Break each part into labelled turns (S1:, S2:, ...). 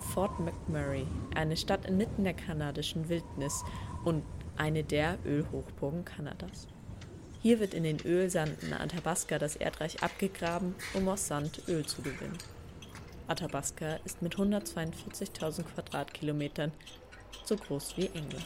S1: Fort McMurray, eine Stadt inmitten der kanadischen Wildnis und eine der Ölhochburgen Kanadas. Hier wird in den Ölsanden Athabasca das Erdreich abgegraben, um aus Sand Öl zu gewinnen. Athabasca ist mit 142.000 Quadratkilometern so groß wie England.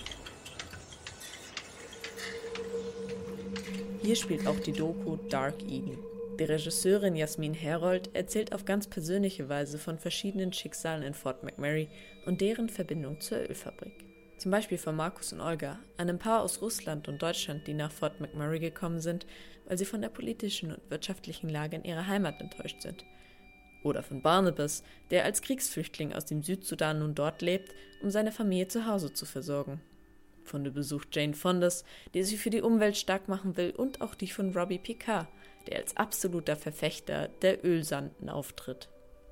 S1: Hier spielt auch die Doku Dark Eden. Die Regisseurin Jasmin Herold erzählt auf ganz persönliche Weise von verschiedenen Schicksalen in Fort McMurray und deren Verbindung zur Ölfabrik. Zum Beispiel von Markus und Olga, einem Paar aus Russland und Deutschland, die nach Fort McMurray gekommen sind, weil sie von der politischen und wirtschaftlichen Lage in ihrer Heimat enttäuscht sind. Oder von Barnabas, der als Kriegsflüchtling aus dem Südsudan nun dort lebt, um seine Familie zu Hause zu versorgen. Von dem Besuch Jane Fondas, die sich für die Umwelt stark machen will, und auch die von Robbie Picard, der als absoluter Verfechter der Ölsanden auftritt.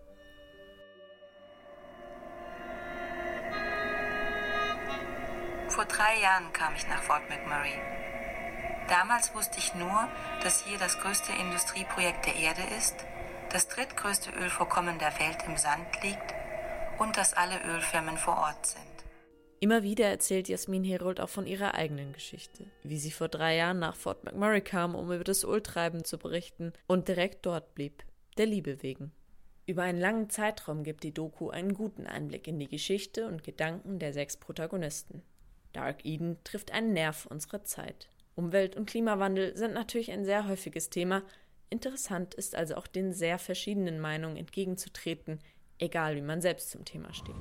S2: Vor 3 Jahren kam ich nach Fort McMurray. Damals wusste ich nur, dass hier das größte Industrieprojekt der Erde ist, das drittgrößte Ölvorkommen der Welt im Sand liegt und dass alle Ölfirmen vor Ort sind.
S1: Immer wieder erzählt Jasmin Herold auch von ihrer eigenen Geschichte, wie sie vor 3 Jahren nach Fort McMurray kam, um über das Öltreiben zu berichten und direkt dort blieb, der Liebe wegen. Über einen langen Zeitraum gibt die Doku einen guten Einblick in die Geschichte und Gedanken der 6 Protagonisten. Dark Eden trifft einen Nerv unserer Zeit. Umwelt- und Klimawandel sind natürlich ein sehr häufiges Thema. Interessant ist also auch den sehr verschiedenen Meinungen entgegenzutreten, egal wie man selbst zum Thema steht.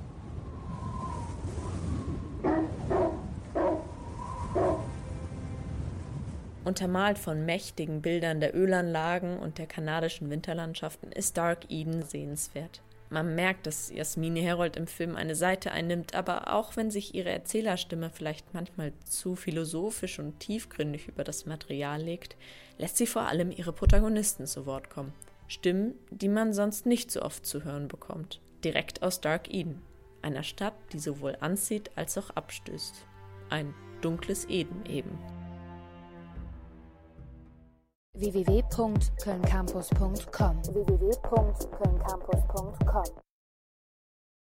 S1: Untermalt von mächtigen Bildern der Ölanlagen und der kanadischen Winterlandschaften ist Dark Eden sehenswert. Man merkt, dass Jasmin Herold im Film eine Seite einnimmt, aber auch wenn sich ihre Erzählerstimme vielleicht manchmal zu philosophisch und tiefgründig über das Material legt, lässt sie vor allem ihre Protagonisten zu Wort kommen. Stimmen, die man sonst nicht so oft zu hören bekommt. Direkt aus Dark Eden, einer Stadt, die sowohl anzieht als auch abstößt. Ein dunkles Eden eben.
S3: www.kölncampus.com